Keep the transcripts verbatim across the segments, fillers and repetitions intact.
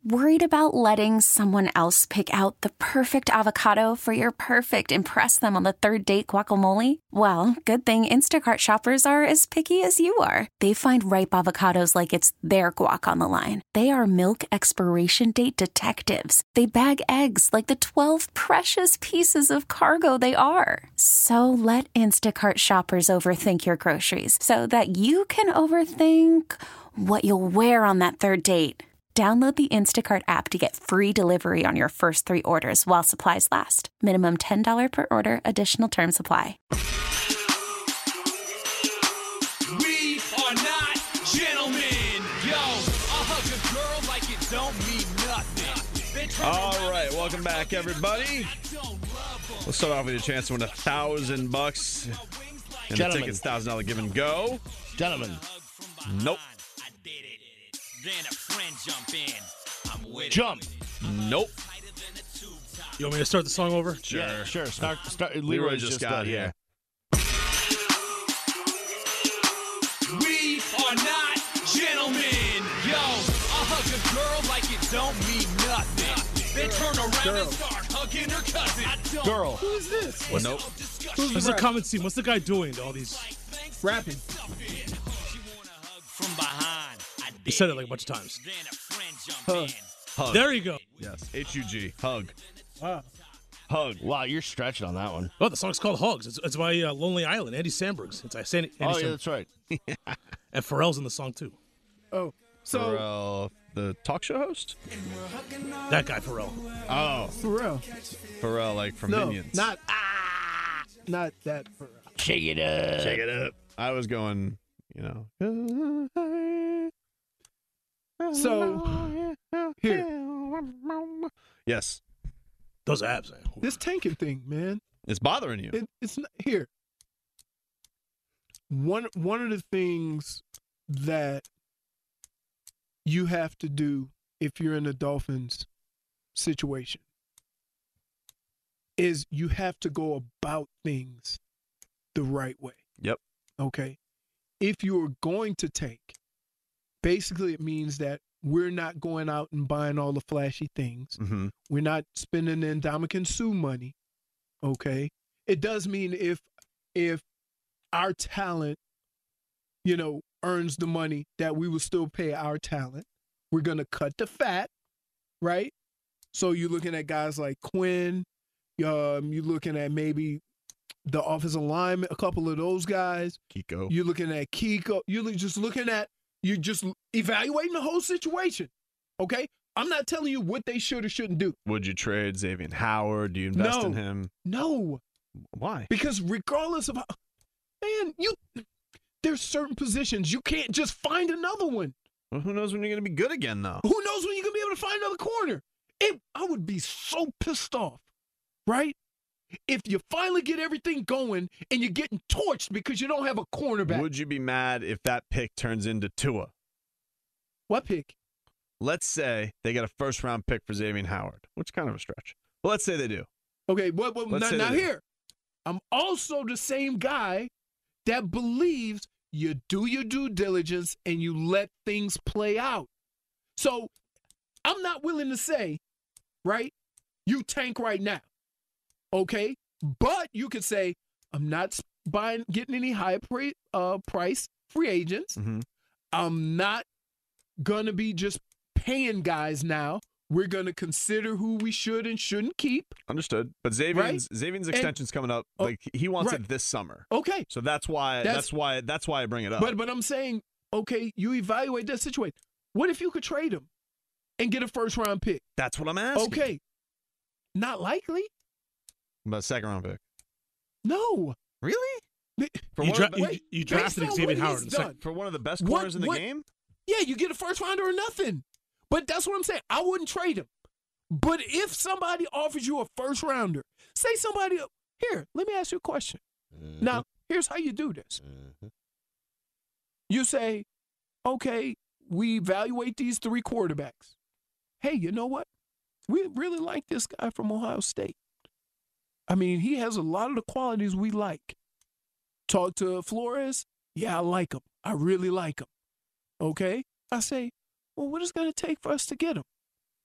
Worried about letting someone else pick out the perfect avocado for your perfect impress them on the third date guacamole? Well, good thing Instacart shoppers are as picky as you are. They find ripe avocados like it's their guac on the line. They are milk expiration date detectives. They bag eggs like the twelve precious pieces of cargo they are. So let Instacart shoppers overthink your groceries so that you can overthink what you'll wear on that third date. Download the Instacart app to get free delivery on your first three orders while supplies last. Minimum ten dollars per order. Additional terms apply. We are not gentlemen. Yo, I'll hug a girl like it don't mean nothing. All right, welcome back, everybody. Let's start off with a chance to win a thousand bucks. And the tickets, thousand dollar give and go. Gentlemen. Nope. Then a friend jump in. I'm with Jump. Nope. You want me to start the song over? Sure. Yeah, sure. Start. Start. Leroy Leroy just just got got here. We are not gentlemen. Yo, I'll hug a girl like it don't mean nothing. Then turn around Girl. and start hugging her cousin. I don't Girl. Who is this? Well, nope. Who's the comment scene? What's the guy doing to all these? Rapping. From behind. He said it like a bunch of times. Then a friend jump Hug. in. Hug. There you go. Yes. H U G. Hug. Wow. Hug. Wow, you're stretching on that one. Oh, the song's called Hugs. It's, it's by uh, Lonely Island, Andy Samberg. It's I Andy Oh, yeah, Samberg. that's right. And Pharrell's in the song too. Oh, so Pharrell, the talk show host? That guy Pharrell. Oh, for real? Pharrell, like from No, Minions. not ah, not that for real. Shake it up. Shake it up. I was going, you know. So here, Yes. Those abs, man. this tanking thing, man. It's bothering you. It, it's not, here. One one of the things that you have to do if you're in a Dolphins situation is you have to go about things the right way. Yep. Okay. If you are going to tank, basically it means that we're not going out and buying all the flashy things. Mm-hmm. We're not spending the Ndamukong Suh money. Okay. It does mean if if our talent, you know, earns the money, that we will still pay our talent. We're gonna cut the fat, right? So you're looking at guys like Quinn, um, you're looking at maybe the offensive lineman, a couple of those guys. Kiko. You're looking at Kiko. You're just looking at, you're just evaluating the whole situation. Okay? I'm not telling you what they should or shouldn't do. Would you trade Xavier Howard? Do you invest No. in him? No. Why? Because regardless of how, man, you, there's certain positions you can't just find another one. Well, who knows when you're going to be good again, though? Who knows when you're going to be able to find another corner? It, I would be so pissed off, right? If you finally get everything going and you're getting torched because you don't have a cornerback. Would you be mad if that pick turns into Tua? What pick? Let's say they get a first-round pick for Xavier Howard, which is kind of a stretch. But let's say they do. Okay, what, what, Let's now, say now they do. here, I'm also the same guy that believes you do your due diligence and you let things play out. So I'm not willing to say, right, you tank right now, okay? But you could say, I'm not buying, getting any high pre, uh, price free agents. Mm-hmm. I'm not going to be just paying guys now. We're going to consider who we should and shouldn't keep. Understood. But Xavier's, Right? Xavier's And- extension's coming up. Oh, Like he wants right. it this summer. Okay. So that's why that's, That's- why that's why I bring it up. But but I'm saying, okay, you evaluate that situation. What if you could trade him and get a first round pick? that's what I'm asking. Okay. Not likely. But a second round pick. No. Really? For You, one, dra- of the, you, wait, you based drafted on Xavier what Howard he's in the second. done. for one of the best What- corners in the what- game? Yeah, you get a first rounder or nothing. But that's what I'm saying. I wouldn't trade him. But if somebody offers you a first rounder, say somebody, here, let me ask you a question. Mm-hmm. Now, here's how you do this. You say, okay, we evaluate these three quarterbacks. Hey, you know what? We really like this guy from Ohio State. I mean, he has a lot of the qualities we like. Talk to Flores. Yeah, I like him. I really like him. Okay? I say, well, what is it going to take for us to get him?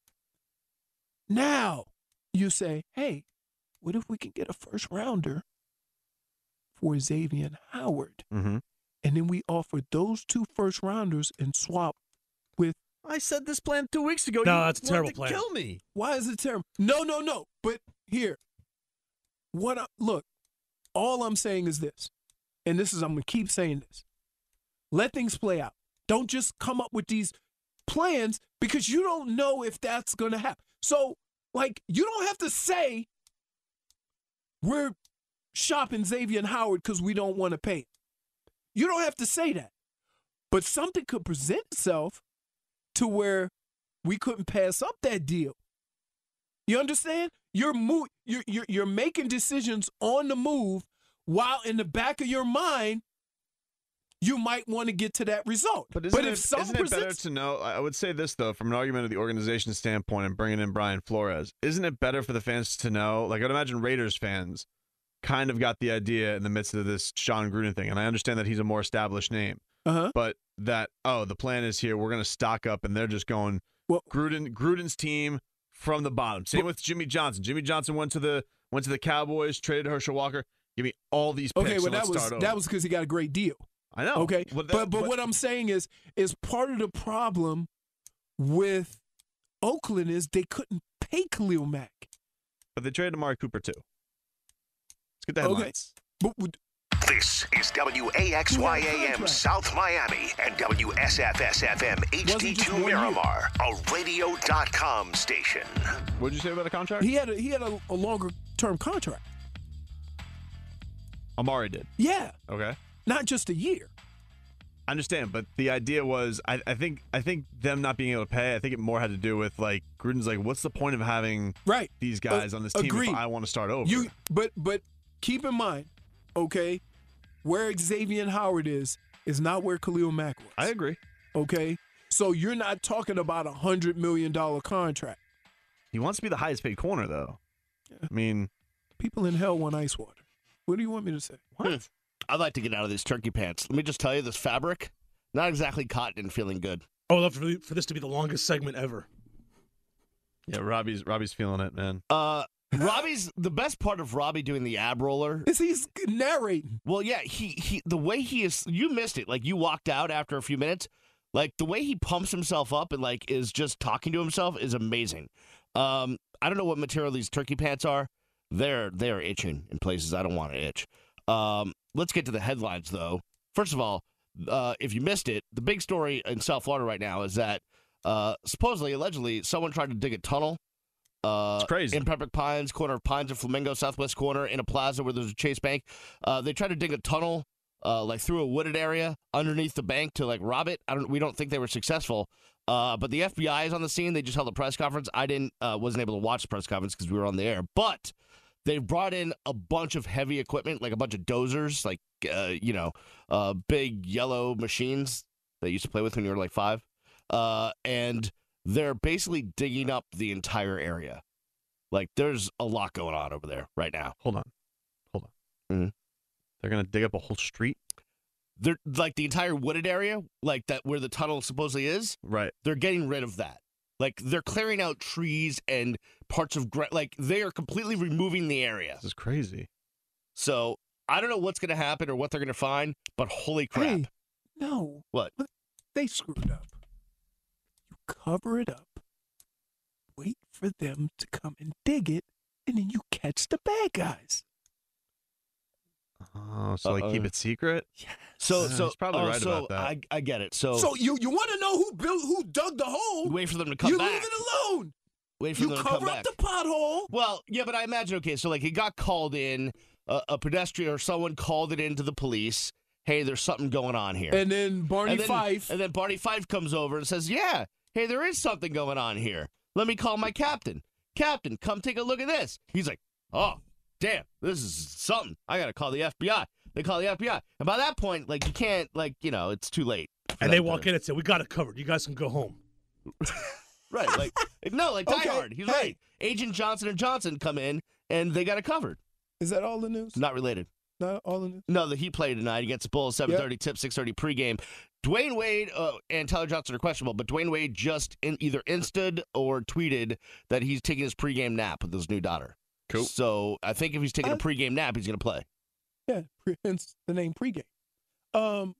Now you say, hey, what if we can get a first rounder for Xavier Howard? Mm-hmm. And then we offer those two first rounders and swap with. I said this plan two weeks ago. No, you that's a terrible wanted to plan. Kill me. Why is it terrible? No, no, no. But here, what? I, look, all I'm saying is this, and this is I'm gonna keep saying this. Let things play out. Don't just come up with these plans because you don't know if that's gonna happen. So, like, you don't have to say we're shopping Xavier Howard because we don't want to pay. You don't have to say that. But something could present itself to where we couldn't pass up that deal. You understand? You're mo- you're, you're you're making decisions on the move while in the back of your mind you might want to get to that result. But isn't, but it, if some isn't it better presents- to know? I would say this, though, from an argument of the organization standpoint and bringing in Brian Flores. Isn't it better for the fans to know? Like, I'd imagine Raiders fans kind of got the idea in the midst of this Sean Gruden thing. And I understand that he's a more established name. Uh-huh. But that, oh, the plan is here. We're going to stock up, and they're just going Well- Gruden, Gruden's team from the bottom. Same But- with Jimmy Johnson. Jimmy Johnson went to the went to the Cowboys, traded Herschel Walker. Give me all these picks. Okay, well and that let's was start over. that was because he got a great deal. I know. Okay, Well, that- but, but what I'm saying is is part of the problem with Oakland is they couldn't pay Khalil Mack. But they traded Amari Cooper too. Let's get the Okay. headlines. But would- This is W A X Y A M contract. South Miami and W S F S F M H D Wasn't just two one year. Miramar, a radio dot com station. What did you say about the contract? he had a, he had a, a longer term contract. Amari did. Yeah, Okay. not just a year. I understand, but the idea was, I, I think, I think them not being able to pay. I think it more had to do with like Gruden's like, what's the point of having Right. these guys Uh, on this team agreed. if I want to start over? You but but keep in mind, okay, where Xavier Howard is is not where Khalil Mack was. I agree. Okay, so you're not talking about a hundred million dollar contract. He wants to be the highest paid corner, though. I mean, People in hell want ice water. What do you want me to say? what? I'd like to get out of these turkey pants. Let me just tell you, this fabric, not exactly cotton and feeling good. I would love for, for this to be the longest segment ever. Yeah, Robbie's Robbie's feeling it, man. Uh, Robbie's the best part of Robbie doing the ab roller. Is he's narrating? Well, yeah, he he the way he is. You missed it. Like you walked out after a few minutes. Like the way he pumps himself up and like is just talking to himself is amazing. Um, I don't know what material these turkey pants are. They're they're itching in places I don't want to itch. Um, let's get to the headlines though. First of all, uh, if you missed it, the big story in South Florida right now is that uh, supposedly, allegedly, someone tried to dig a tunnel. Uh, It's crazy. In Pembroke Pines, corner of Pines and Flamingo, southwest corner, in a plaza where there's a Chase Bank. Uh, they tried to dig a tunnel, uh, like through a wooded area underneath the bank to like rob it. I don't. We don't think they were successful. Uh, but the F B I is on the scene. They just held a press conference. I didn't, uh, wasn't able to watch the press conference because we were on the air. But they've brought in a bunch of heavy equipment, like a bunch of dozers, like uh, you know, uh, big yellow machines that you used to play with when you were like five. Uh, and they're basically digging up the entire area. Like, there's a lot going on over there right now. Hold on, hold on. Mhm. They're gonna dig up a whole street, They're like the entire wooded area, like that where the tunnel supposedly is. right? They're getting rid of that. Like, they're clearing out trees and parts of gra- like they are completely removing the area. This is crazy. So I don't know what's going to happen or what they're going to find, but holy crap! Hey, no. What? They screwed up. You cover it up, wait for them to come and dig it, and then you catch the bad guys. Oh, so like keep Uh-oh. it secret? So, Yeah, so he's probably oh, right so about that. I, I get it. So, So you you want to know who built who dug the hole? wait for them to come you back. leave it alone. Wait for You them to come cover back. up the pothole. Well, yeah, but I imagine, okay, so like it got called in, uh, a pedestrian or someone called it into the police. Hey, there's something going on here. And then Barney and then, Fife. And then Barney Fife comes over and says, yeah, hey, there is something going on here. Let me call my captain. Captain, come take a look at this. He's like, oh, damn, this is something. I got to call the F B I. They call the F B I. And by that point, like, you can't, like, you know, it's too late. for And they them to- walk in and say, "We got it covered. You guys can go home." Right, like, no, like Die Okay, Hard. He's hey. right. Agent Johnson and Johnson come in, and they got it covered. Is that all the news? Not related. Not all the news. No, the Heat play tonight against the Bulls, seven thirty tip, six thirty pregame. Dwayne Wade uh, and Tyler Johnson are questionable, but Dwayne Wade just in either insted or tweeted that he's taking his pregame nap with his new daughter. Cool. So I think if he's taking I, a pregame nap, he's going to play. Yeah, hence the name pregame. Um,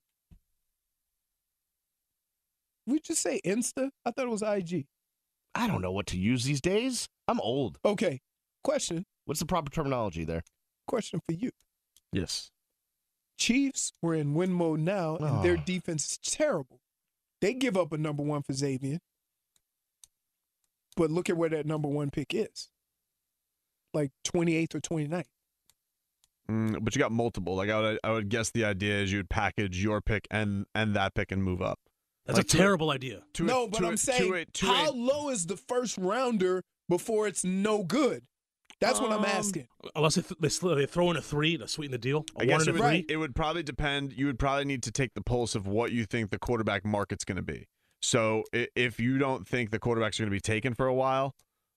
we just say Insta? I thought it was I G. I don't know what to use these days. I'm old. Okay, question. What's the proper terminology there? Question for you. Yes. Chiefs were in win mode now, and their Oh. defense is terrible. They give up a number one for Xavier. But look at where that number one pick is. Like twenty-eighth or twenty-ninth. Mm, but you got multiple. Like I would, I would guess the idea is you'd package your pick and and that pick and move up. That's Like a to a- terrible idea. To a- No, but to I'm a- saying, to a- to how a- low is the first rounder before it's no good? That's what I'm Um, asking. Unless they, th- they, sl- they throw in a three to sweeten the deal. A I one guess and it a would, three. Right. it would probably depend. You would probably need to take the pulse of what you think the quarterback market's going to be. So i- if you don't think the quarterbacks are going to be taken for a while,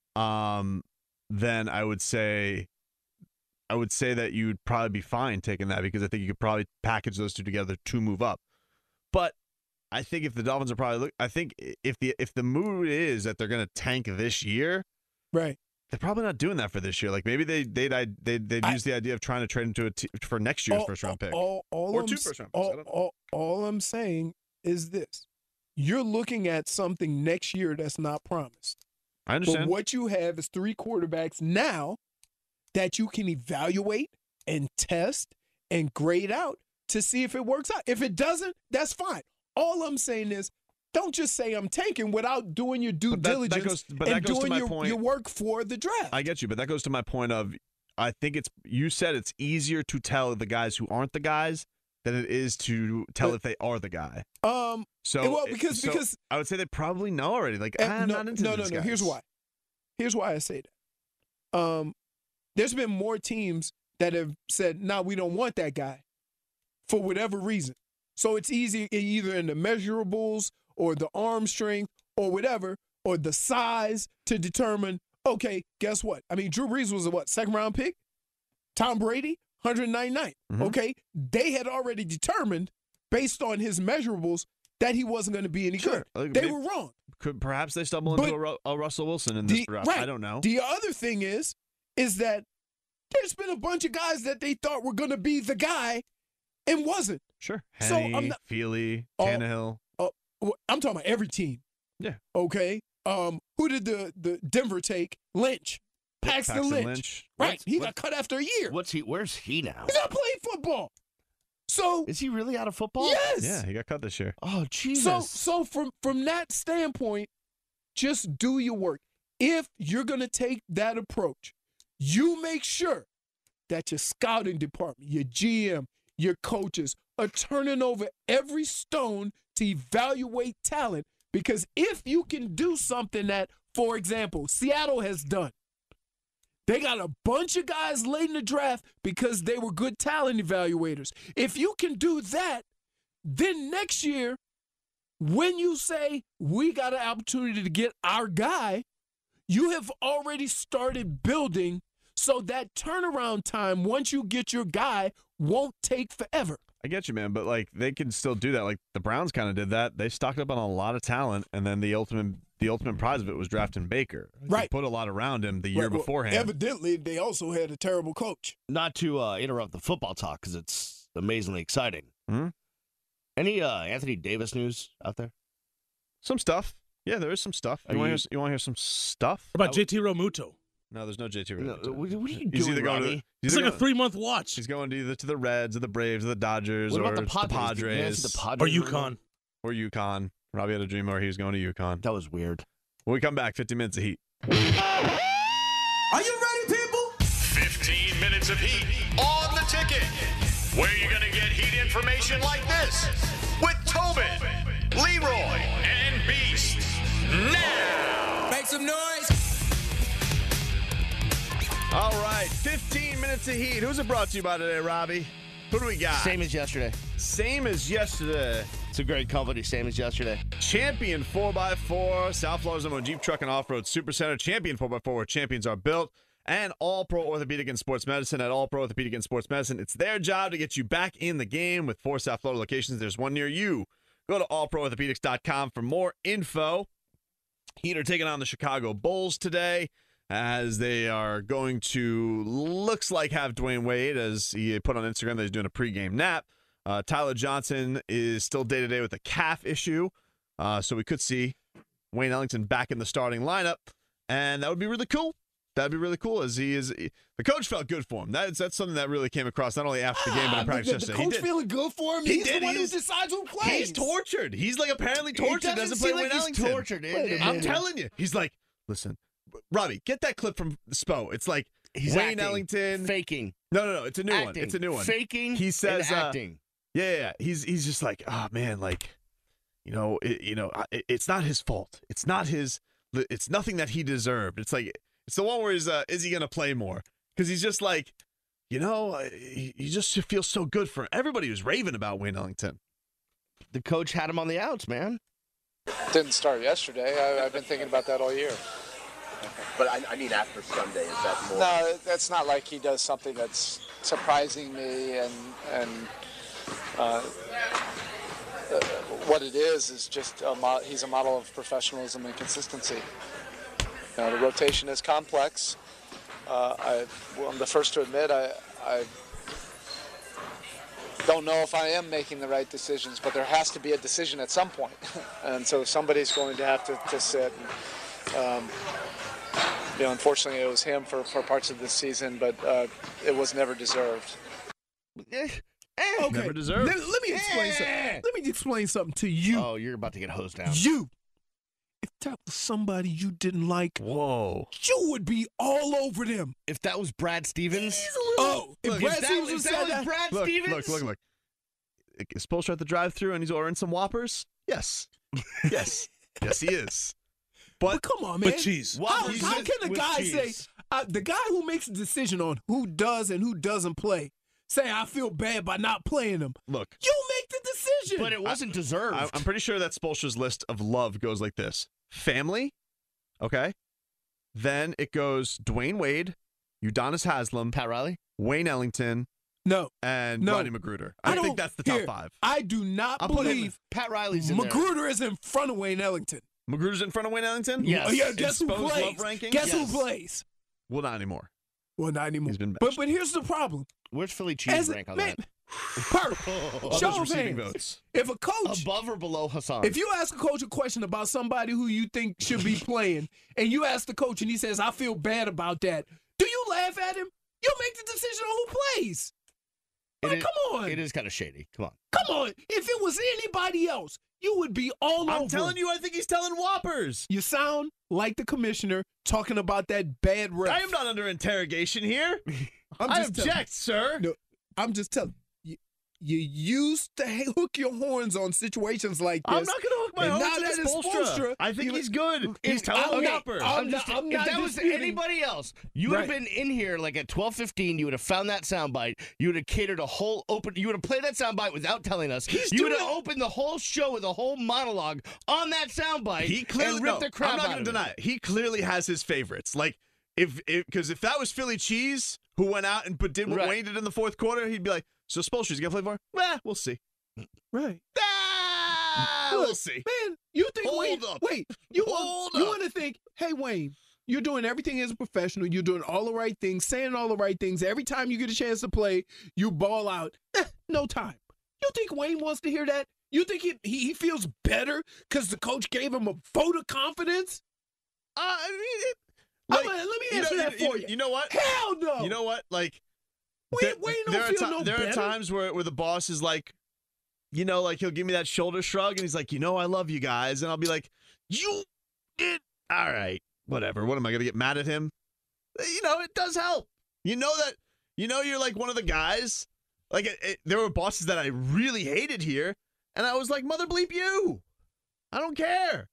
um, then I would say, I would say that you'd probably be fine taking that because I think you could probably package those two together to move up. But I think if the Dolphins are probably look, I think if the if the mood is that they're going to tank this year, Right. they're probably not doing that for this year. Like maybe they they'd they'd, they'd, they'd I- use the idea of trying to trade into a t- for next year's All- first round pick. All, all Or I'm, two s- first round picks, I all, don't know. all, all I'm saying is this. You're looking at something next year that's not promised. I But understand. what you have is three quarterbacks now that you can evaluate and test and grade out to see if it works out. If it doesn't, that's fine. All I'm saying is don't just say I'm tanking without doing your due But that- that diligence goes- but that and goes to doing my your, point. your work for the draft. I get you, but that goes to my point of I think it's you said it's easier to tell the guys who aren't the guys than it is to tell But- if they are the guy. um, So well, it- because so because I would say they probably know already. Like Uh, I'm no, not into no, these no, no. guys. Here's why. Here's why I say that. Um, there's been more teams that have said, "No, nah, we don't want that guy," for whatever reason. So it's easy either in the measurables or the arm strength or whatever or the size to determine. Okay, guess what? I mean, Drew Brees was a what second round pick. Tom Brady, one hundred ninety-ninth. Mhm. Okay, they had already determined based on his measurables that he wasn't going to be any Sure. good. Like, They maybe- were wrong. Could perhaps they stumble But into a, Ru- a Russell Wilson in this The- draft? right. I don't know. The other thing is, is that there's been a bunch of guys that they thought were going to be the guy and wasn't. Sure. So, Henny, I'm not- Feely, Oh, Tannehill. Well, I'm talking about every team. Yeah. Okay. Um, who did the the Denver take? Lynch. Paxton, Paxton Lynch. Lynch. Right. What's- he what- got cut after a year. What's he? Where's he now? He's not playing football. So Is he really out of football? yes. Yeah, he got cut this year. Oh, Jesus. So so from from that standpoint, just do your work. If you're gonna take that approach, you make sure that your scouting department, your G M, your coaches are turning over every stone to evaluate talent. Because if you can do something that, for example, Seattle has done, they got a bunch of guys late in the draft because they were good talent evaluators. If you can do that, then next year, when you say we got an opportunity to get our guy, you have already started building so that turnaround time, once you get your guy, won't take forever. I get you, man, but like they can still do that. Like the Browns kind of did that. They stocked up on a lot of talent, and then the ultimate the ultimate prize of it was drafting Baker. They Right. put a lot around him the year Right, well, beforehand. Evidently, they also had a terrible coach. Not to uh, interrupt the football talk because it's amazingly exciting. Hmm? Any uh, Anthony Davis news out there? Some stuff. Yeah, there is some stuff. Are You want you- to hear, you want to hear some stuff? What about J T Realmuto? No, there's no J T. No, Realmuto. what, what are you He's doing, either going to Robbie? the, he's It's either like a going- three month watch. He's going to either to the Reds or the Braves or the Dodgers What or about the Padres? Padres, Did you see the Or Padres UConn. or UConn. Robbie had a dream where he was going to UConn. That was weird. When we come back, fifty minutes of heat. Are you ready, people? fifteen minutes of heat on the ticket. Where you're going to get heat information like this with Tobin, Leroy, and Beast. Now. Make some noise. All right, fifteen minutes of heat. Who's it brought to you by today, Robbie? Who do we got? Same as yesterday. Same as yesterday. It's a great company. Same as yesterday. Champion four by four, South Florida's number one Jeep Truck and Off-Road Supercenter. Champion four by four, where champions are built. And All Pro Orthopedic and Sports Medicine at All Pro Orthopedic and Sports Medicine. It's their job to get you back in the game with four South Florida locations. There's one near you. Go to all pro orthopedics dot com for more info. Heat are taking on the Chicago Bulls today as they are going to, looks like, have Dwayne Wade, as he put on Instagram that he's doing a pregame nap. Uh, Tyler Johnson is still day-to-day with a calf issue, uh, so we could see Wayne Ellington back in the starting lineup, and that would be really cool. That'd be really cool, as he is. The coach felt good for him. That's that's something that really came across not only after the game, but in practice the, yesterday. The coach he did. feeling good for him. He He's did. the one He's, who decides who plays. He's tortured. He's like apparently tortured. It doesn't doesn't play seem like Wayne he's Ellington. tortured. It- Wait a it- I'm minute. telling you. He's like, listen, Robbie, get that clip from Spo. It's like He's Wayne acting, Ellington. faking, No, no, no. It's a new one. acting, It's a new one. faking. He says, and uh, acting. Yeah, yeah, yeah. He's he's just like, oh man, like, you know, it, you know, it, it's not his fault. It's not his. It's nothing that he deserved. It's like it's the one where he's, uh, is he gonna play more? Because he's just like, you know, he, he just feels so good for him. Everybody was raving about Wayne Ellington. The coach had him on the outs, man. Didn't start yesterday. I, I've been thinking about that all year. But I, I mean, after Sunday, is that more? No, that's not like he does something that's surprising me, and and uh, uh, what it is is just a mo- he's a model of professionalism and consistency. You know, the rotation is complex. Uh, I, well, I'm the first to admit I, I don't know if I am making the right decisions, but there has to be a decision at some point. And so somebody's going to have to, to sit. And, um, you know, unfortunately, it was him for, for parts of this season, but uh, it was never deserved. Eh, Okay, Never deserved. Let, let me explain Eh. something. Let me explain something to you. Oh, you're about to get hosed down. You. If that was somebody you didn't like, Whoa. you would be all over them. If that was Brad Stevens, Oh, if Look, Brad if that, Stevens if was that said was that, Brad Look, Stevens, look, look, look. Is Spoelstra at the drive-thru and he's ordering some Whoppers? Yes. Yes. Yes, he is. But, but come on, man. With cheese. How, Whoppers how with- can a with guy cheese. say, uh, the guy who makes a decision on who does and who doesn't play, say, I feel bad by not playing him? look, You make the decision. but it wasn't deserved. I, I'm pretty sure that Spoelstra's list of love goes like this. Family, okay? Then it goes Dwayne Wade, Udonis Haslem, Pat Riley. Wayne Ellington, no, and No. Rodney Magruder. I, don't think that's the top here, five. I do not I'll put him- believe Pat Riley's in there. Magruder is in front of Wayne Ellington. Magruder's in front of Wayne Ellington? Yes. Oh, yeah, In guess who Spo's plays? love ranking? Guess Yes. who plays? Well, not anymore. Well, not anymore. He's been but benched. but here's the problem. Where's Philly cheese As rank on man, that? Perk, All show those of receiving hands. votes. If a coach, Above or below Hassan? if you ask a coach a question about somebody who you think should be playing, and you ask the coach and he says, "I feel bad about that," do you laugh at him? You make the decision on who plays. It Like, is- come on, It is kind of shady. Come on. come on. If it was anybody else, you would be all over. I'm telling him. you, I think he's telling Whoppers. You sound like the commissioner talking about that bad ref. I am not under interrogation here. I'm I just telling- object, sir. No, I'm just telling you. You used to ha- hook your horns on situations like this. I'm not going to hook my And own now to that it's Spoelstra. Spoelstra, I think you- he's good. He's If- telling I'm not- Whoppers. I'm I'm just, not- I'm if not that was disputing- anybody else, you would have Right. been in here like at twelve fifteen. You would have found that soundbite. You would have catered a whole open. You would have played that soundbite without telling us. He's you would doing have it. opened the whole show with a whole monologue on that soundbite. He clearly and ripped no, the crap I'm not out going of to it. deny it. He clearly has his favorites. Like if because if, if that was Philly Cheese who went out and but did what Right. Wayne did in the fourth quarter, he'd be like, "So Spoelstra's going to play for? Well, we'll see. Right. Ah, Look, we'll see." Man, you think Hold Wayne? up. Wait, you Hold want you up. want to think? Hey, Wayne, you're doing everything as a professional. You're doing all the right things, saying all the right things. Every time you get a chance to play, you ball out. Eh, no time. You think Wayne wants to hear that? You think he he, he feels better because the coach gave him a vote of confidence? Uh, I mean, it, I'm like, gonna- let me you answer know, that you, for you. you. You know what? Hell no. You know what? Like, Wayne, there, Wayne don't there are feel ti- no there better. are times where, where the boss is like, you know, like he'll give me that shoulder shrug and he's like, you know, I love you guys. And I'll be like, you did. All right, whatever. What am I going to get mad at him? You know, it does help. You know that, you know, you're like one of the guys. Like, it, it, there were bosses that I really hated here. And I was like, mother bleep you. I don't care.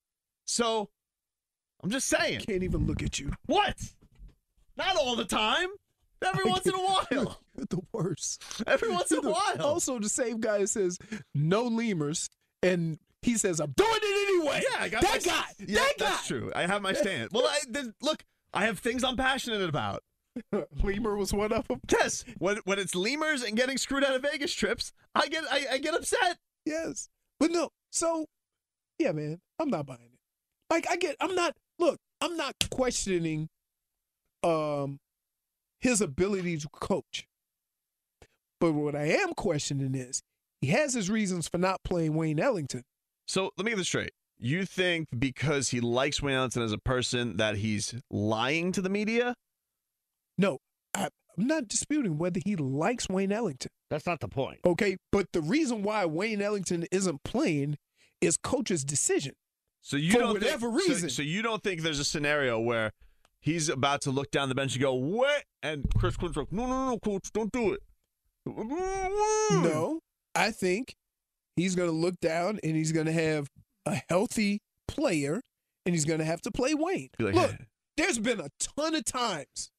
So, I'm just saying. Can't even look at you. What? Not all the time. Every once in a while. You're the worst. Every once in a You're the- while. Also, the same guy says no lemurs, and he says I'm doing it anyway. Yeah, I got that my, guy. Yeah, that guy. that's true. I have my stand. Well, I, then, look, I have things I'm passionate about. Lemur was one of them. Yes, when when it's lemurs and getting screwed out of Vegas trips, I get I, I get upset. Yes. But no, so yeah, man, I'm not buying it. Like I get, I'm not. Look, I'm not questioning um his ability to coach. But what I am questioning is he has his reasons for not playing Wayne Ellington. So let me get this straight. You think because he likes Wayne Ellington as a person that he's lying to the media? No, I, I'm not disputing whether he likes Wayne Ellington. That's not the point. Okay, but the reason why Wayne Ellington isn't playing is coach's decision. So you for don't whatever think, reason. So, so you don't think there's a scenario where he's about to look down the bench and go, what? And Chris Quinn's like, no, no, no, coach, don't do it. No, I think he's going to look down and he's going to have a healthy player and he's going to have to play Wayne. Like, Look, hey. there's been a ton of times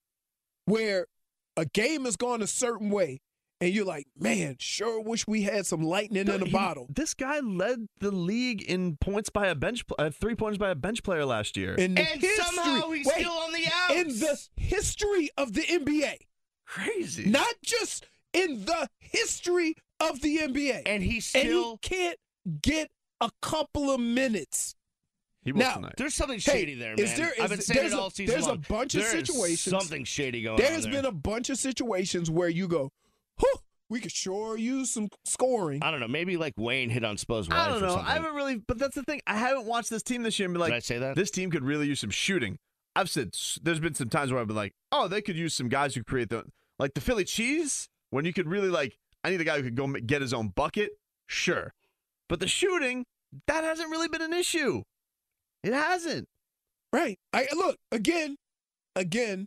where a game has gone a certain way and you're like, man, sure wish we had some lightning in a He- bottle. This guy led the league in points by a bench, uh, three points by a bench player last year. In the And history, somehow he's wait, still on the outs. in the history of the N B A. Crazy. Not just in the history of the N B A. And he And still. he can't get a couple of minutes. He will Now, tonight. There's something Hey, shady there, man. is there- I've is- been saying there's it a- all season there's a long. bunch of There is situations- something shady going There's on been there. a bunch of situations where you go, whew, we could sure use some scoring. I don't know. Maybe like Wayne hit on Spo's wife I don't or know. something. I haven't really, but that's the thing. I haven't watched this team this year and be like, Did I say that? this team could really use some shooting. I've said s- there's been some times where I've been like, oh, they could use some guys who create the, like the Philly cheese, when you could really like, I need a guy who could go ma- get his own bucket. Sure. But the shooting, that hasn't really been an issue. It hasn't. Right. I look, again, again,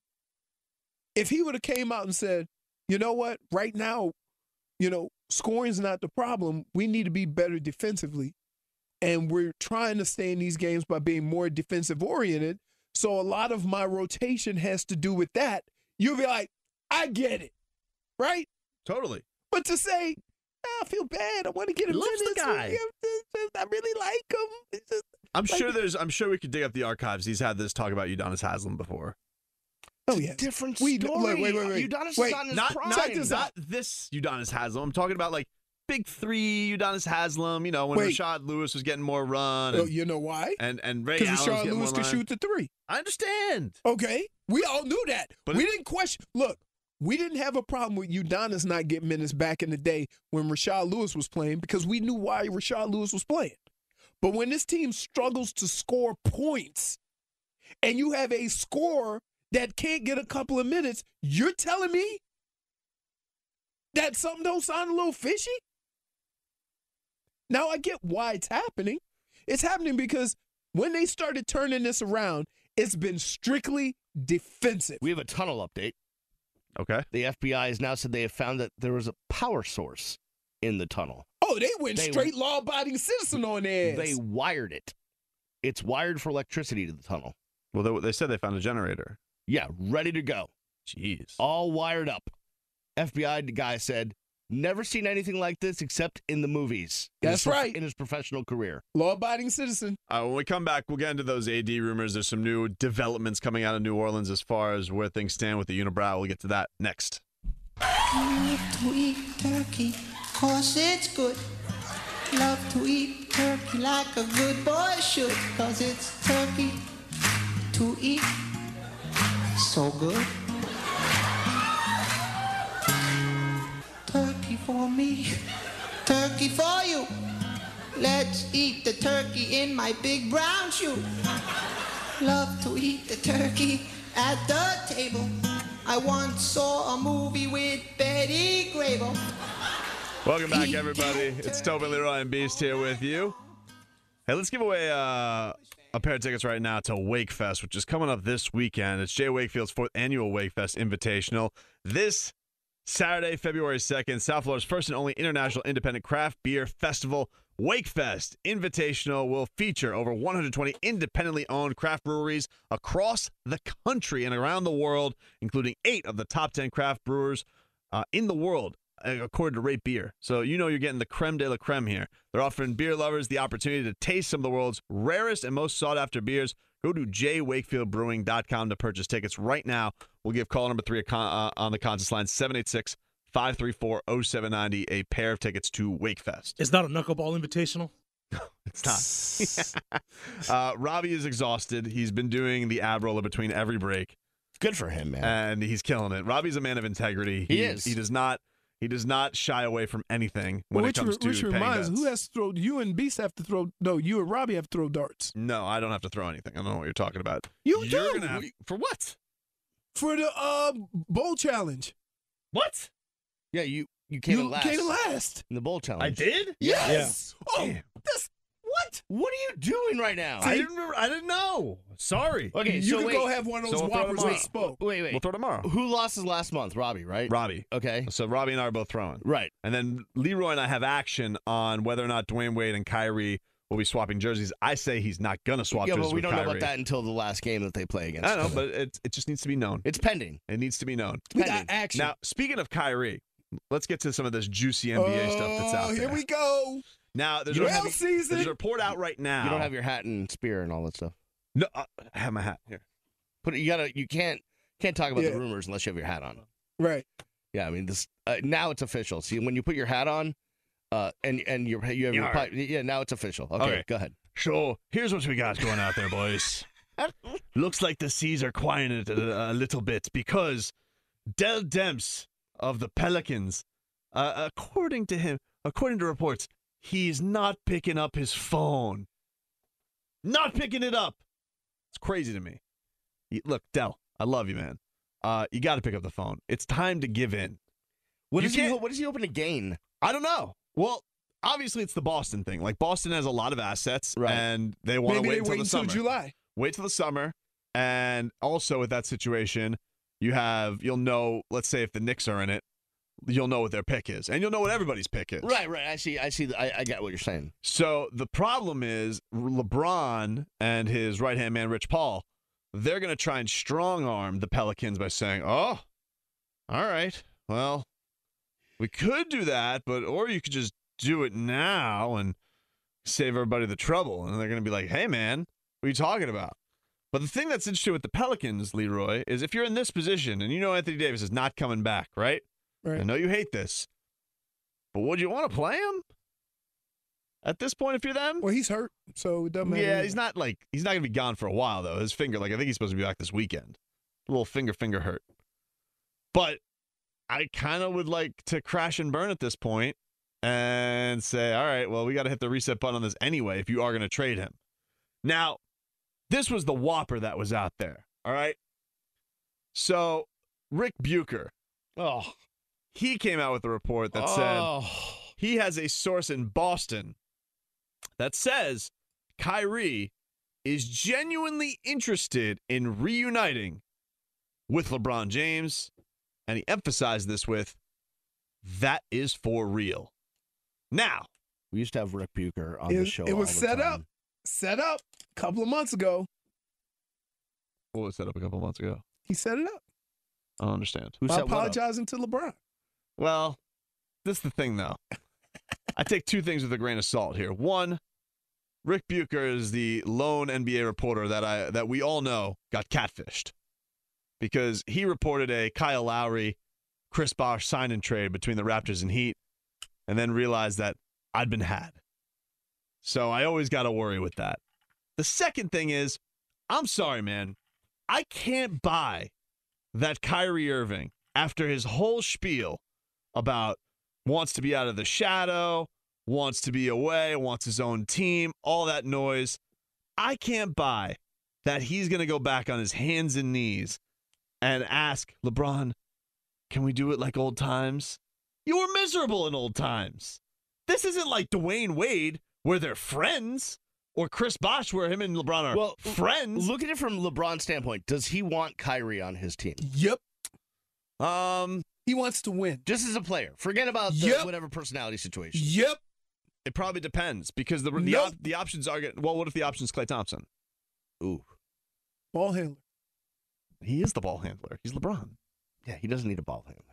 if he would have came out and said, you know what, right now, you know, scoring's not the problem. We need to be better defensively. And we're trying to stay in these games by being more defensive oriented. So a lot of my rotation has to do with that. You'll be like, I get it. Right? Totally. But to say, "Ah, I feel bad. I want to get him Loves the minutes. guy. I really like him. It's just- I'm Like- sure there's, I'm sure we could dig up the archives. He's had this talk about Udonis Haslem before. Oh, yeah. Different We- story. wait, wait, wait, wait. Udonis Wait, is not in his Not, prime. not, Check this not out. this Udonis Haslem. I'm talking about like big three Udonis Haslem, you know, when Wait. Rashad Lewis was getting more run. Oh, And, you know why? and, and Ray Because Allen was Rashard getting Lewis more could line. shoot the three. I understand. Okay, we all knew that. But we it- didn't question. Look, we didn't have a problem with Udonis not getting minutes back in the day when Rashad Lewis was playing because we knew why Rashad Lewis was playing. But when this team struggles to score points, and you have a scorer that can't get a couple of minutes, you're telling me that something don't sound a little fishy? Now I get why it's happening. It's happening because when they started turning this around, it's been strictly defensive. We have a tunnel update. Okay. The F B I has now said they have found that there was a power source in the tunnel. Oh, they went They- straight law-abiding citizen on their ass. They wired it. It's wired for electricity to the tunnel. Well, they, they said they found a generator. Yeah, ready to go. Jeez. All wired up. F B I guy said, never seen anything like this except in the movies. In That's his prof- right. In his professional career. Law-abiding citizen. Uh, when we come back, we'll get into those A D rumors. There's some new developments coming out of New Orleans as far as where things stand with the unibrow. We'll get to that next. Love to eat turkey, cause it's good. Love to eat turkey like a good boy should, cause it's turkey to eat. So good. Turkey for me, turkey for you. Let's eat the turkey in my big brown shoe. Love to eat the turkey at the table. I once saw a movie with Betty Grable. Welcome back, everybody. It's Tobin, Leroy, and Beast here with you. Hey, let's give away uh, a pair of tickets right now to Wakefest, which is coming up this weekend. It's Jay Wakefield's fourth annual Wakefest Invitational. This Saturday, February second, South Florida's first and only international independent craft beer festival. Wakefest Invitational will feature over one hundred twenty independently owned craft breweries across the country and around the world, including eight of the top ten craft brewers uh, in the world, according to Rate Beer. So you know you're getting the creme de la creme here. They're offering beer lovers the opportunity to taste some of the world's rarest and most sought-after beers. Go to j wakefield brewing dot com to purchase tickets right now. We'll give call number three a con- uh, on the contest line, seven eight six, five three four, oh seven nine oh, a pair of tickets to Wakefest. It's not a knuckleball invitational? It's not. uh, Robbie is exhausted. He's been doing the ab roller between every break. Good for him, man. And he's killing it. Robbie's a man of integrity. He, he is. He does not He does not shy away from anything when which, it comes to which paying reminds, bets. who has to throw? You and Beast have to throw. No, you and Robbie have to throw darts. No, I don't have to throw anything. I don't know what you're talking about. You You're do. Gonna have, for what? For the uh, bowl challenge. What? Yeah, you you came You in last. came in last. In the bowl challenge. I did? Yes. Yeah. Oh, that's what? What are you doing right now? I didn't. remember- I didn't know. Sorry. Okay, You so can wait. go have one of those So we'll throw whoppers tomorrow. with spoke. Wait, wait. We'll throw tomorrow. Who lost his last month? Robbie, right? Robbie. Okay. So Robbie and I are both throwing. Right. And then Leroy and I have action on whether or not Dwayne Wade and Kyrie will be swapping jerseys. I say he's not going to swap Yeah, jerseys but we with don't know Kyrie. about that until the last game that they play against. I know, but it, it just needs to be known. It's pending. It needs to be known. We got pending. action. Now, speaking of Kyrie, let's get to some of this juicy N B A stuff that's out Oh, there. here we go. Now, there's, You a, don't have- season. there's a report out right now. You don't have your hat and spear and all that stuff. No, uh, I have my hat here. Put it, you gotta. You can't can't talk about Yeah. the rumors unless you have your hat on. Right. Yeah, I mean this. Uh, now it's official. See, when you put your hat on, uh, and and your you have your Yarr. pipe. Yeah, now it's official. Okay, Okay. go ahead. So, here's what we got going out there, boys. Looks like the seas are quieting it a, a little bit because Del Demps of the Pelicans, uh, according to him, according to reports, he's not picking up his phone. Not picking it up. It's crazy to me. You- Look, Del, I love you, man. Uh, you got to pick up the phone. It's time to give in. What You is he? can't- ho- What is he hoping to gain? I don't know. Well, obviously it's the Boston thing. Like Boston has a lot of assets, Right. and they want to Maybe wait they until wait the until summer. July. Wait till the summer, and also with that situation, you have you'll know. Let's say if the Knicks are in it, you'll know what their pick is, and you'll know what everybody's pick is. Right, right. I see. I see. the- I, I get what you're saying. So the problem is LeBron and his right hand man Rich Paul. They're going to try and strong arm the Pelicans by saying, "Oh, all right, well, we could do that, but or you could just do it now and save everybody the trouble." And they're going to be like, "Hey, man, what are you talking about?" But the thing that's interesting with the Pelicans, Leroy, is if you're in this position and you know Anthony Davis is not coming back, right? Right. I know you hate this, but would you want to play him at this point if you're them? Well, he's hurt, so it doesn't matter. Yeah, either. he's not like he's not gonna be gone for a while though. His finger, like I think he's supposed to be back this weekend. A little finger, finger hurt. But I kind of would like to crash and burn at this point and say, all right, well, we got to hit the reset button on this anyway if you are gonna trade him. Now, this was the whopper that was out there. All right. So Rick Bucher, Oh, he came out with a report that said oh. he has a source in Boston that says Kyrie is genuinely interested in reuniting with LeBron James, and he emphasized this with, that is for real. Now, We used to have Rick Bucher on It, the show. it was all the set time. up, set up a couple of months ago. what was set up a couple months ago? He set it up I don't understand. Who by set what up? apologizing to LeBron. Well, this is the thing, though. I take two things with a grain of salt here. One, Rick Bucher is the lone N B A reporter that I that we all know got catfished because he reported a Kyle Lowry, Chris Bosh sign and trade between the Raptors and Heat, and then realized that I'd been had. So I always got to worry with that. The second thing is, I'm sorry, man, I can't buy that Kyrie Irving, after his whole spiel about wants to be out of the shadow, wants to be away, wants his own team, all that noise, I can't buy that he's going to go back on his hands and knees and ask LeBron, can we do it like old times? You were miserable in old times. This isn't like Dwayne Wade where they're friends, or Chris Bosh where him and LeBron are Well, friends. Look at it from LeBron's standpoint. Does he want Kyrie on his team? Yep. Um, He wants to win. Just as a player. Forget about the Yep. whatever personality situation. Yep. It probably depends because the the, Nope. op- the options are getting, well, what if the option's Klay Thompson? Ooh. Ball handler. He is the ball handler. He's LeBron. Yeah, he doesn't need a ball handler.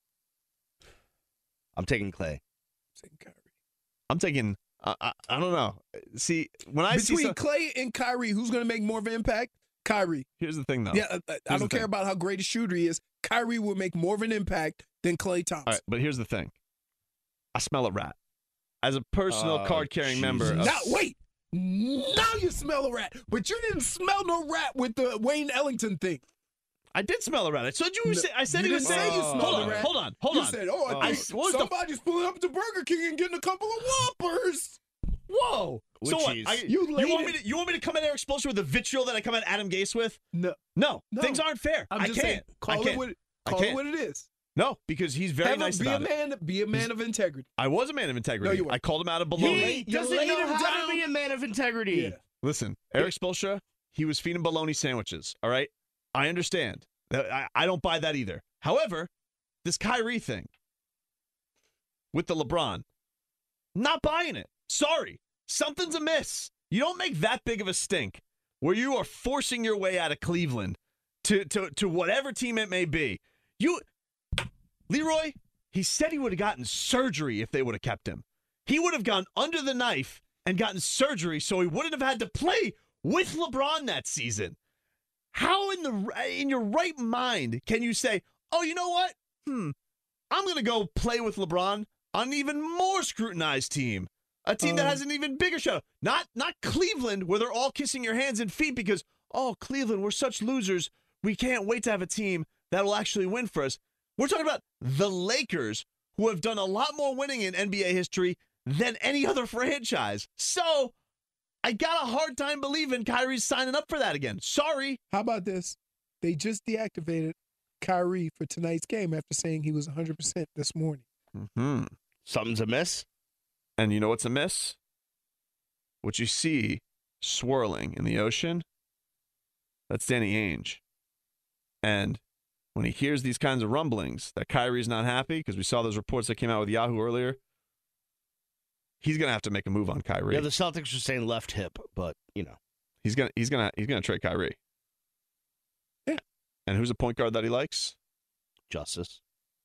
I'm taking Clay. Saying Kyrie. I'm taking. Uh, I, I don't know. See, when I see Between some, Clay and Kyrie, who's going to make more of an impact? Kyrie. Here's the thing, though. Yeah, I, I Here's don't the care thing. about how great a shooter he is. Kyrie will make more of an impact than Klay Thompson. All right, but here's the thing. I smell a rat. As a personal Oh, card-carrying member. Of, Now, wait. Now you smell a rat. But you didn't smell no rat with the Wayne Ellington thing. I did smell a rat. I said you were. No, Say, I said you he was didn't saying. say you smelled hold a on, rat. hold on, hold you on. said, oh, I, I, I, what was the somebody's pulling up to Burger King and getting a couple of Whoppers. Whoa! With so what? cheese. I, You you, laid want it. me to? You want me to come at Eric Spoelstra with the vitriol that I come at Adam Gase with? No. No, No. things aren't fair. I'm I just can't. saying, call I it can't. what, I call it can't. what it is. No, because he's very Have a- nice be about a it. man, Be a man of integrity. I was a man of integrity. No, you weren't. I called him out of He baloney. You doesn't laid know him how down. to be a man of integrity. Yeah. Listen, Eric Spoelstra, he was feeding bologna sandwiches. All right, I understand. I, I don't buy that either. However, this Kyrie thing with the LeBron, not buying it. Sorry, something's amiss. You don't make that big of a stink where you are forcing your way out of Cleveland to to to whatever team it may be. You, Leroy, he said he would have gotten surgery if they would have kept him. He would have gone under the knife and gotten surgery so he wouldn't have had to play with LeBron that season. How in the in your right mind can you say, oh, you know what? Hmm, I'm going to go play with LeBron on an even more scrutinized team, a team that Um, has an even bigger shadow. Not, not Cleveland, where they're all kissing your hands and feet because, oh, Cleveland, we're such losers. We can't wait to have a team that will actually win for us. We're talking about the Lakers, who have done a lot more winning in N B A history than any other franchise. So I got a hard time believing Kyrie's signing up for that again. Sorry. How about this? They just deactivated Kyrie for tonight's game after saying he was one hundred percent this morning. Mm-hmm. Something's amiss. And you know what's amiss? What you see swirling in the ocean, that's Danny Ainge. And when he hears these kinds of rumblings that Kyrie's not happy, because we saw those reports that came out with Yahoo earlier, he's gonna have to make a move on Kyrie. Yeah, the Celtics are saying left hip, but you know, he's gonna he's gonna he's gonna trade Kyrie. Yeah. And who's a point guard that he likes? Justice.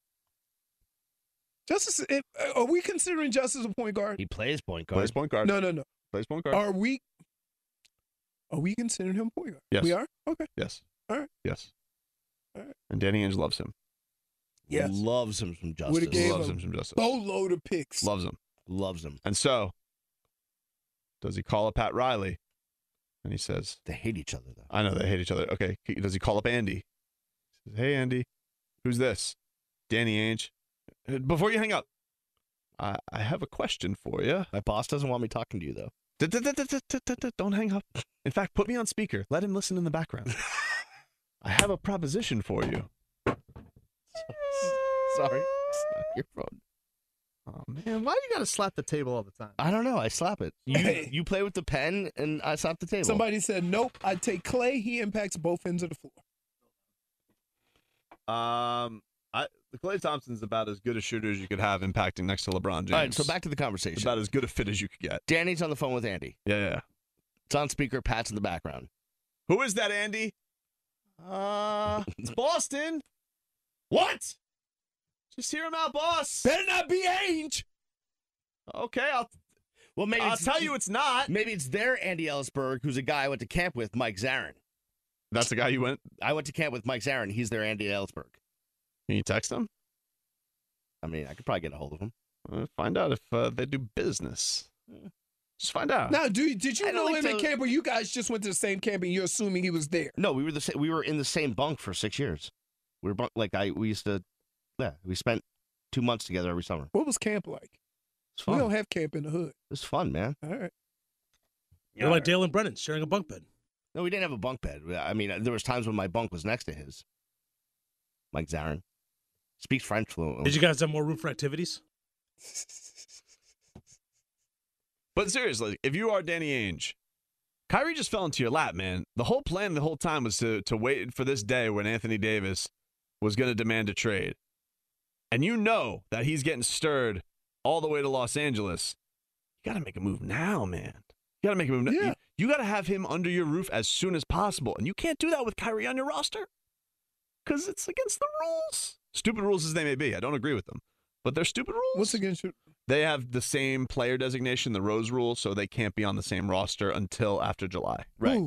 Justice, if, are we considering Justice a point guard? He plays point guard. Plays point guard. No, no, no. Plays point guard. Are we? Are we considering him point guard? Yes. We are. Okay. Yes. All right. Yes. All right. And Danny Ainge loves him. Yes. Loves him some Justice. Would've gave Loves him him some justice. boatload of picks. Loves him. Loves him. And so, does he call up Pat Riley? And he says, They hate each other though. I know they hate each other. Okay. Does he call up Andy? He says, hey, Andy, who's this? Danny Ainge. Before you hang up, I, I have a question for you. My boss doesn't want me talking to you though. Don't hang up. In fact, put me on speaker. Let him listen in the background. I have a proposition for you. Sorry, it's not your phone. Oh, man. Why do you got to slap the table all the time? I don't know. I slap it. You Hey. you play with the pen, and I slap the table. Somebody said, nope, I'd take Clay. He impacts both ends of the floor. Um, I Klay Thompson's about as good a shooter as you could have impacting next to LeBron James. All right, so back to the conversation. About as good a fit as you could get. Danny's on the phone with Andy. Yeah, yeah. It's on speaker. Pat's in the background. Who is that, Andy? Uh, it's Boston. What? Just hear him out, boss. Better not be Ainge. Okay, I'll Well, maybe I'll it's, tell you it's not. Maybe it's their Andy Ellisberg, who's a guy I went to camp with, Mike Zarin. That's the guy you went. I went to camp with Mike Zarin. He's their Andy Ellisberg. Can you text him? I mean, I could probably get a hold of him. Uh, find out if uh, they do business. Just find out. Now, do did you I don't know like him at to- camp, or you guys just went to the same camp and you're assuming he was there? No, we were the sa- we were in the same bunk for six years. We were bunk- like I we used to, yeah. We spent two months together every summer. What was camp like? It's We fun. don't have camp in the hood. It was fun, man. All right. What about Dale and Brennan sharing a bunk bed? No, we didn't have a bunk bed. I mean, there was times when my bunk was next to his. Mike Zarin speaks French fluently. Did you guys have more room for activities? But seriously, if you are Danny Ainge, Kyrie just fell into your lap, man. The whole plan the whole time was to to wait for this day when Anthony Davis was going to demand a trade. And you know that he's getting stirred all the way to Los Angeles. You got to make a move now, man. You got to make a move now. Yeah. You, you got to have him under your roof as soon as possible. And you can't do that with Kyrie on your roster because it's against the rules. Stupid rules as they may be. I don't agree with them. But they're stupid rules. What's against you? They have the same player designation, the Rose Rule, so they can't be on the same roster until after July. Right. Who?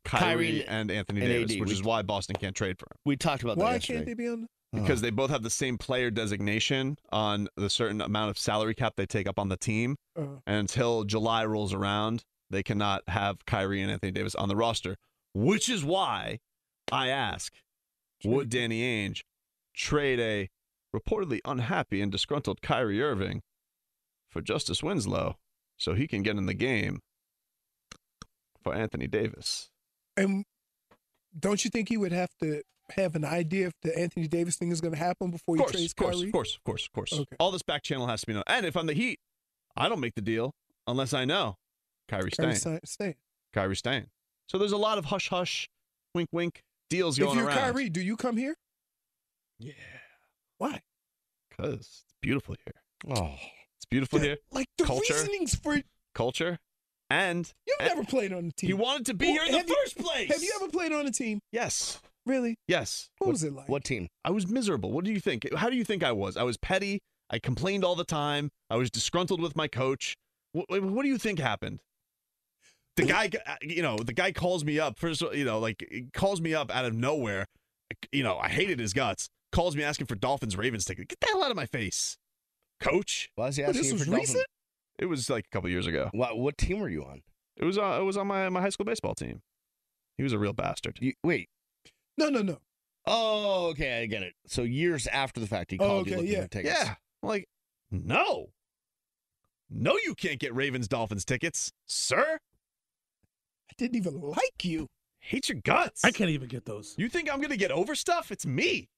Kyrie, Kyrie and Anthony and Davis, A D. which We- is why Boston can't trade for him. We talked about that Why yesterday. can't they be on? Because they both have the same player designation on the certain amount of salary cap they take up on the team. Uh, And until July rolls around, they cannot have Kyrie and Anthony Davis on the roster, which is why I ask, would Danny Ainge trade a reportedly unhappy and disgruntled Kyrie Irving for Justice Winslow so he can get in the game for Anthony Davis? and don't you think he would have to have an idea if the Anthony Davis thing is going to happen before Of he course, trades of course, Kyrie? of course, of course, of course. Okay. All this back channel has to be known. And if I'm the Heat, I don't make the deal unless I know Kyrie's Kyrie staying. si- staying. Kyrie's staying. So there's a lot of hush hush, wink wink deals going If you're around. Kyrie, do you come here? Yeah. Why? Because it's beautiful here. Oh, It's beautiful Yeah, here. Like the Culture. reasonings for Culture. And you've and never played on a team. he wanted to be Who- here in the have you- first place. Have you ever played on a team? Yes. Really? Yes. What, was it like? what team? I was miserable. What do you think? How do you think I was? I was petty. I complained all the time. I was disgruntled with my coach. What, what do you think happened? The guy, you know, the guy calls me up. First, you know, like he calls me up out of nowhere. You know, I hated his guts. Calls me asking for Dolphins Ravens ticket. Get the hell out of my face, coach. Why is he Well, asking this you was for Dolphins? recent? It was like a couple years ago. What, what team were you on? It was uh, it was on my my high school baseball team. He was a real bastard. You, wait. No, no, no. Oh, okay, I get it. So years after the fact, he Oh, called you okay, looking yeah. for tickets. Yeah, like no, no, you can't get Ravens Dolphins tickets, sir. I didn't even like you. Hate your guts. I can't even get those. You think I'm gonna get over stuff? It's me.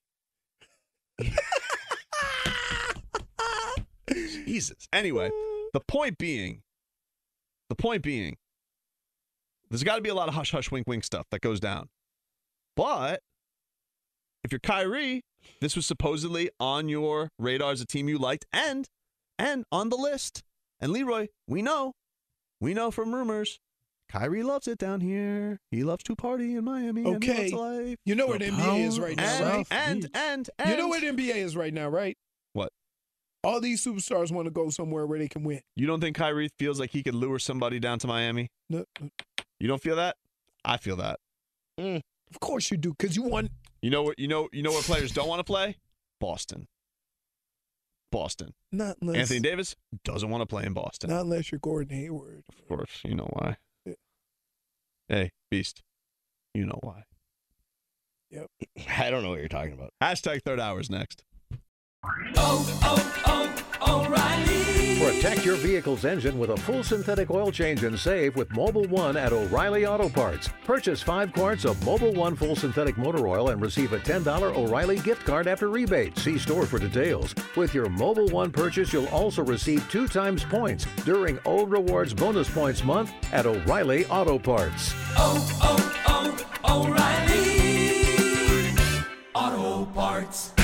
Jesus. Anyway, the point being, the point being, there's got to be a lot of hush hush wink wink stuff that goes down. But if you're Kyrie, this was supposedly on your radar as a team you liked and and on the list. And Leroy, we know, we know from rumors, Kyrie loves it down here. He loves to party in Miami. And he Okay. loves life. You know where the N B A is right now, And, right? and, and, and, You know where the N B A is right now, right? What? All these superstars want to go somewhere where they can win. You don't think Kyrie feels like he could lure somebody down to Miami? No, You don't feel that? I feel that. of course you do, because you want. You know what? You know. You know where players don't want to play? Boston. Boston. Not unless, Anthony Davis doesn't want to play in Boston. Not unless you're Gordon Hayward. Of course, you know why. Yeah. Hey, Beast. You know why. Yep. I don't know what you're talking about. Hashtag third hour's next. Protect your vehicle's engine with a full synthetic oil change and save with Mobile One at O'Reilly Auto Parts. Purchase five quarts of Mobile One full synthetic motor oil and receive a ten dollars O'Reilly gift card after rebate. See store for details. With your Mobile One purchase, you'll also receive two times points during O Rewards Bonus Points Month at O'Reilly Auto Parts. Oh, oh, oh, O'Reilly Auto Parts.